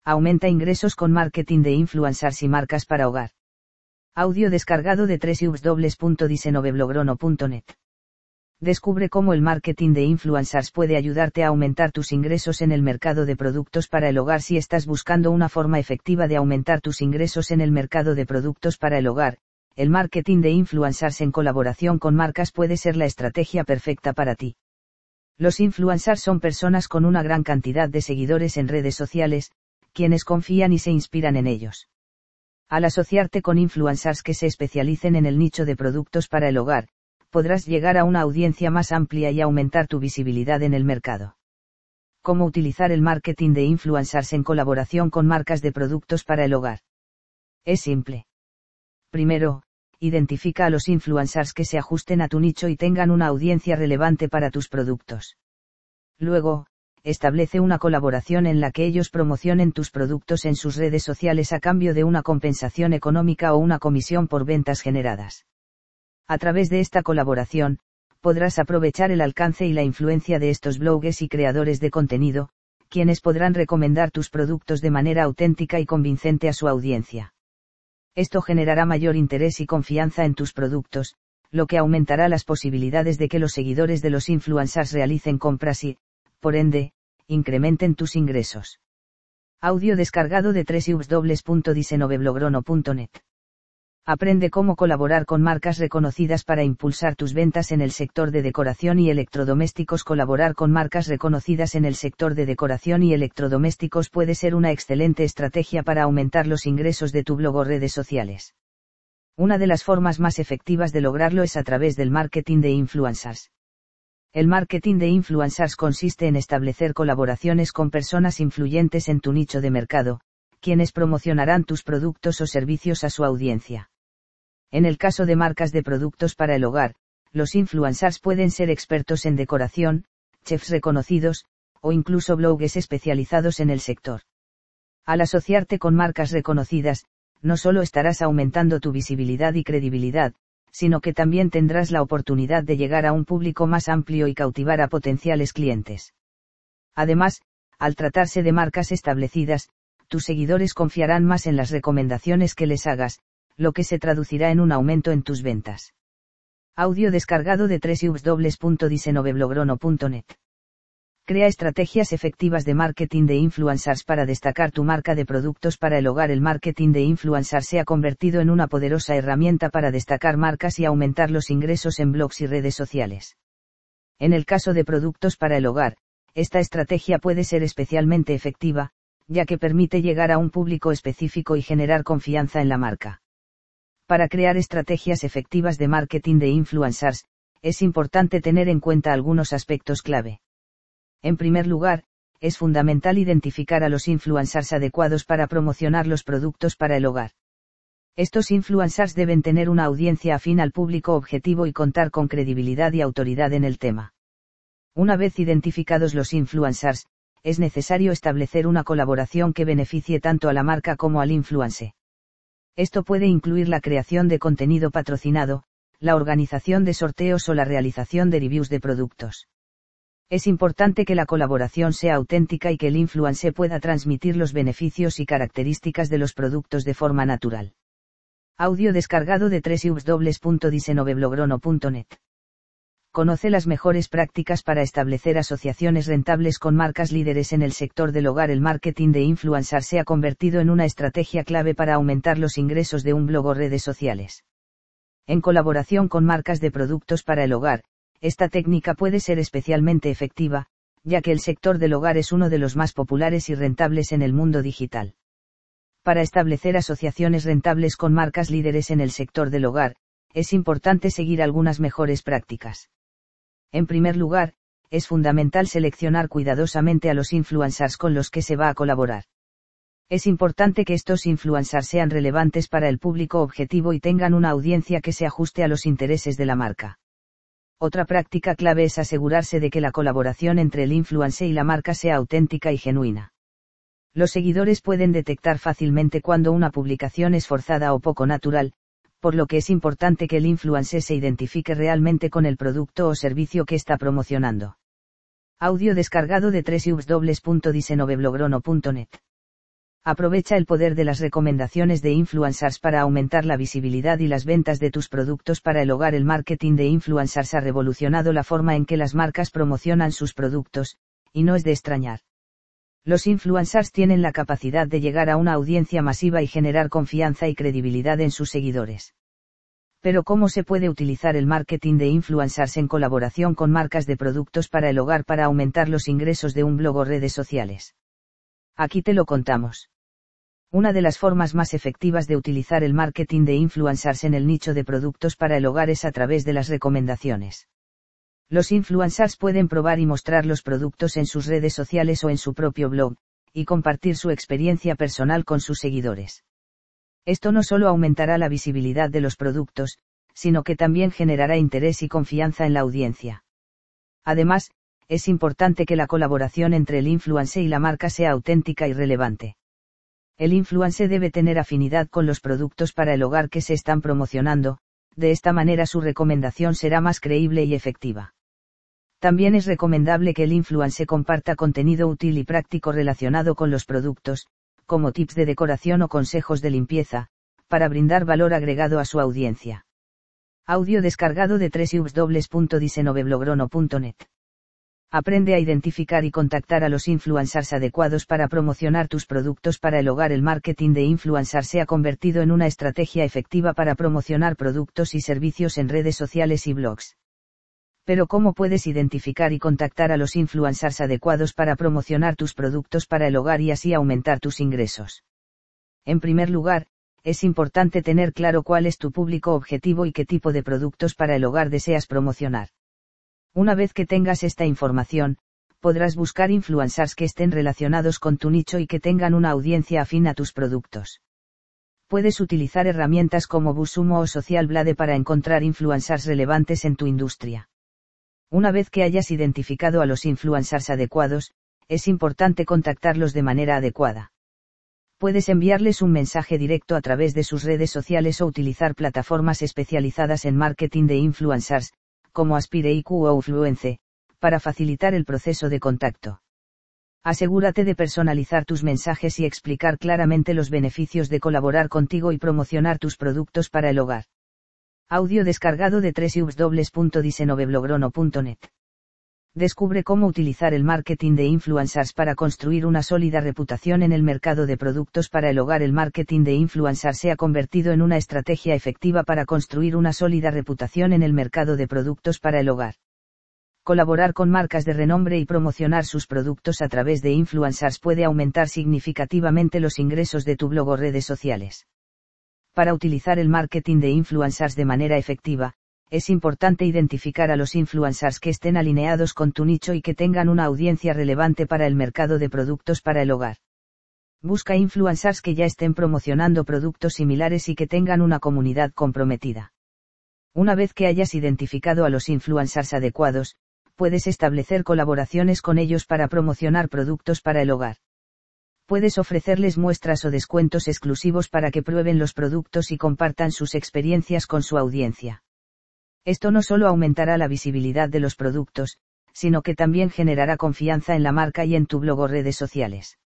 Aumenta ingresos con marketing de influencers y marcas para hogar. Audio descargado de www.diseñoveblogro.net. Descubre cómo el marketing de influencers puede ayudarte a aumentar tus ingresos en el mercado de productos para el hogar. Si estás buscando una forma efectiva de aumentar tus ingresos en el mercado de productos para el hogar, el marketing de influencers en colaboración con marcas puede ser la estrategia perfecta para ti. Los influencers son personas con una gran cantidad de seguidores en redes sociales, quienes confían y se inspiran en ellos. Al asociarte con influencers que se especialicen en el nicho de productos para el hogar, podrás llegar a una audiencia más amplia y aumentar tu visibilidad en el mercado. ¿Cómo utilizar el marketing de influencers en colaboración con marcas de productos para el hogar? Es simple. Primero, identifica a los influencers que se ajusten a tu nicho y tengan una audiencia relevante para tus productos. Luego, establece una colaboración en la que ellos promocionen tus productos en sus redes sociales a cambio de una compensación económica o una comisión por ventas generadas. A través de esta colaboración, podrás aprovechar el alcance y la influencia de estos bloggers y creadores de contenido, quienes podrán recomendar tus productos de manera auténtica y convincente a su audiencia. Esto generará mayor interés y confianza en tus productos, lo que aumentará las posibilidades de que los seguidores de los influencers realicen compras y, por ende, incrementen tus ingresos. Audio descargado de www.diseñoveblogro.net. Aprende cómo colaborar con marcas reconocidas para impulsar tus ventas en el sector de decoración y electrodomésticos. Colaborar con marcas reconocidas en el sector de decoración y electrodomésticos puede ser una excelente estrategia para aumentar los ingresos de tu blog o redes sociales. Una de las formas más efectivas de lograrlo es a través del marketing de influencers. El marketing de influencers consiste en establecer colaboraciones con personas influyentes en tu nicho de mercado, quienes promocionarán tus productos o servicios a su audiencia. En el caso de marcas de productos para el hogar, los influencers pueden ser expertos en decoración, chefs reconocidos, o incluso bloggers especializados en el sector. Al asociarte con marcas reconocidas, no solo estarás aumentando tu visibilidad y credibilidad, sino que también tendrás la oportunidad de llegar a un público más amplio y cautivar a potenciales clientes. Además, al tratarse de marcas establecidas, tus seguidores confiarán más en las recomendaciones que les hagas, lo que se traducirá en un aumento en tus ventas. Audio descargado de www.diseñoveblogro.net. Crea estrategias efectivas de marketing de influencers para destacar tu marca de productos para el hogar. El marketing de influencers se ha convertido en una poderosa herramienta para destacar marcas y aumentar los ingresos en blogs y redes sociales. En el caso de productos para el hogar, esta estrategia puede ser especialmente efectiva, ya que permite llegar a un público específico y generar confianza en la marca. Para crear estrategias efectivas de marketing de influencers, es importante tener en cuenta algunos aspectos clave. En primer lugar, es fundamental identificar a los influencers adecuados para promocionar los productos para el hogar. Estos influencers deben tener una audiencia afín al público objetivo y contar con credibilidad y autoridad en el tema. Una vez identificados los influencers, es necesario establecer una colaboración que beneficie tanto a la marca como al influencer. Esto puede incluir la creación de contenido patrocinado, la organización de sorteos o la realización de reviews de productos. Es importante que la colaboración sea auténtica y que el influencer pueda transmitir los beneficios y características de los productos de forma natural. Audio descargado de www.diseñoveblogro.net. Conoce las mejores prácticas para establecer asociaciones rentables con marcas líderes en el sector del hogar. El marketing de influencers se ha convertido en una estrategia clave para aumentar los ingresos de un blog o redes sociales. En colaboración con marcas de productos para el hogar, esta técnica puede ser especialmente efectiva, ya que el sector del hogar es uno de los más populares y rentables en el mundo digital. Para establecer asociaciones rentables con marcas líderes en el sector del hogar, es importante seguir algunas mejores prácticas. En primer lugar, es fundamental seleccionar cuidadosamente a los influencers con los que se va a colaborar. Es importante que estos influencers sean relevantes para el público objetivo y tengan una audiencia que se ajuste a los intereses de la marca. Otra práctica clave es asegurarse de que la colaboración entre el influencer y la marca sea auténtica y genuina. Los seguidores pueden detectar fácilmente cuando una publicación es forzada o poco natural, por lo que es importante que el influencer se identifique realmente con el producto o servicio que está promocionando. Audio descargado de www.diseñoveblogro.net. Aprovecha el poder de las recomendaciones de influencers para aumentar la visibilidad y las ventas de tus productos para el hogar. El marketing de influencers ha revolucionado la forma en que las marcas promocionan sus productos, y no es de extrañar. Los influencers tienen la capacidad de llegar a una audiencia masiva y generar confianza y credibilidad en sus seguidores. Pero ¿cómo se puede utilizar el marketing de influencers en colaboración con marcas de productos para el hogar para aumentar los ingresos de un blog o redes sociales? Aquí te lo contamos. Una de las formas más efectivas de utilizar el marketing de influencers en el nicho de productos para el hogar es a través de las recomendaciones. Los influencers pueden probar y mostrar los productos en sus redes sociales o en su propio blog, y compartir su experiencia personal con sus seguidores. Esto no solo aumentará la visibilidad de los productos, sino que también generará interés y confianza en la audiencia. Además, es importante que la colaboración entre el influencer y la marca sea auténtica y relevante. El influencer debe tener afinidad con los productos para el hogar que se están promocionando, de esta manera su recomendación será más creíble y efectiva. También es recomendable que el influencer comparta contenido útil y práctico relacionado con los productos, como tips de decoración o consejos de limpieza, para brindar valor agregado a su audiencia. Audio descargado de www.diseñoveblogro.net. Aprende a identificar y contactar a los influencers adecuados para promocionar tus productos para el hogar. El marketing de influencers se ha convertido en una estrategia efectiva para promocionar productos y servicios en redes sociales y blogs. Pero ¿cómo puedes identificar y contactar a los influencers adecuados para promocionar tus productos para el hogar y así aumentar tus ingresos? En primer lugar, es importante tener claro cuál es tu público objetivo y qué tipo de productos para el hogar deseas promocionar. Una vez que tengas esta información, podrás buscar influencers que estén relacionados con tu nicho y que tengan una audiencia afín a tus productos. Puedes utilizar herramientas como BuzzSumo o Social Blade para encontrar influencers relevantes en tu industria. Una vez que hayas identificado a los influencers adecuados, es importante contactarlos de manera adecuada. Puedes enviarles un mensaje directo a través de sus redes sociales o utilizar plataformas especializadas en marketing de influencers, como AspireIQ o Fluence, para facilitar el proceso de contacto. Asegúrate de personalizar tus mensajes y explicar claramente los beneficios de colaborar contigo y promocionar tus productos para el hogar. Audio descargado de www.diseñoveblogro.net. Descubre cómo utilizar el marketing de influencers para construir una sólida reputación en el mercado de productos para el hogar. El marketing de influencers se ha convertido en una estrategia efectiva para construir una sólida reputación en el mercado de productos para el hogar. Colaborar con marcas de renombre y promocionar sus productos a través de influencers puede aumentar significativamente los ingresos de tu blog o redes sociales. Para utilizar el marketing de influencers de manera efectiva, es importante identificar a los influencers que estén alineados con tu nicho y que tengan una audiencia relevante para el mercado de productos para el hogar. Busca influencers que ya estén promocionando productos similares y que tengan una comunidad comprometida. Una vez que hayas identificado a los influencers adecuados, puedes establecer colaboraciones con ellos para promocionar productos para el hogar. Puedes ofrecerles muestras o descuentos exclusivos para que prueben los productos y compartan sus experiencias con su audiencia. Esto no solo aumentará la visibilidad de los productos, sino que también generará confianza en la marca y en tu blog o redes sociales.